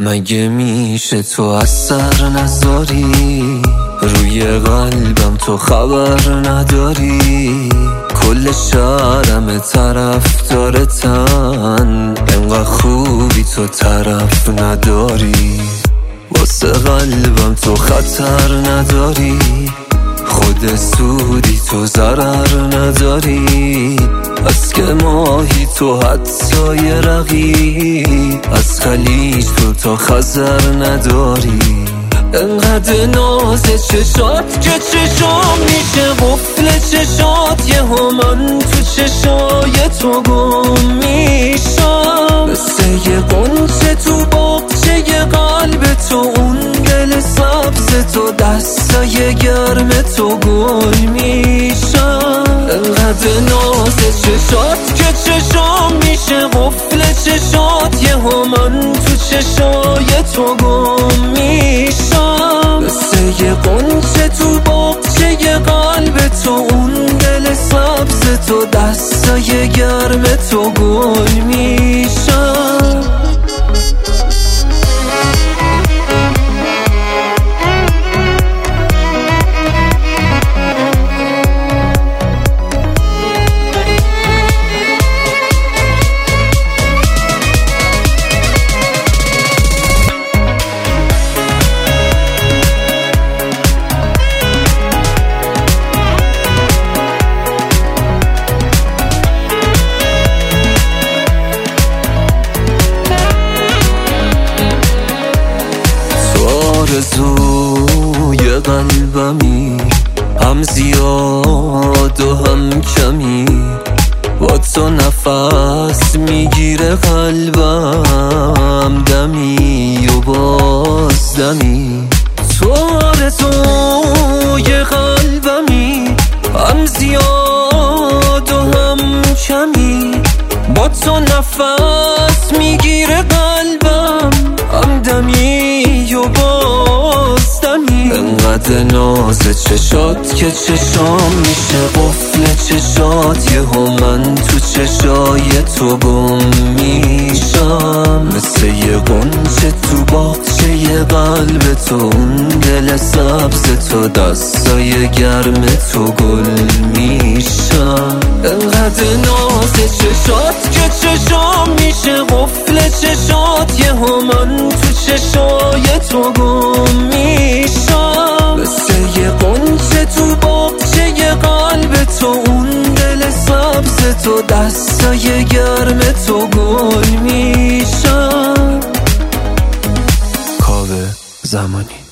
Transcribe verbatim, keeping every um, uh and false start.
مگه میشه تو اثر نذاری روی قلبم، تو خبر نداری کل شهرم طرفدارتن، انقدر خوبی تو طرف نداری، واسه قلبم تو خطر نداری، خود سودی تو ضرر نداری، از که ماهی تو حتی یه رقیب، از خلیج تو تا خزر نداری، انقدر ناز چشات که چشام میشه قفل چشات، یه من تو چشای تو گم میشم، مثل یه قنچه تو باغچه یه قلب تو، اون دل سبز تو دستای گرم تو گل میشم، انقدر ناز چشات که چشام میشه قفل چشات، یه من تو چشای تو گم میشم، مثل یه قنچه تو باغچه یه قلب تو، اون دل سبز تو دستای گرم تو گل میشم. آرزوی قلبمی، هم زیاد و هم کمی، با تو نفس میگیره قلبم، دمی و باز دمی، تو آرزوی قلبمی، هم زیاد و هم کمی، با تو نفس میگیره قلبم، هم دمی و باز دمی، انقدر ناز چشات که چشام میشه قفل چشات، یه من تو چشای تو گم میشم، مثل یه قنچه تو باغچه یه قلب تو، اون دل سبز تو دستای گرم تو گل میشم، انقدر ناز چشات که چشام میشه قفل چشات، یه من تو چشای تو گم میشم، مثل یه قنچه تو باغچه یه قلب تو، اون دل سبز تو دستای گرم تو گل میشم. کاوه زمانی.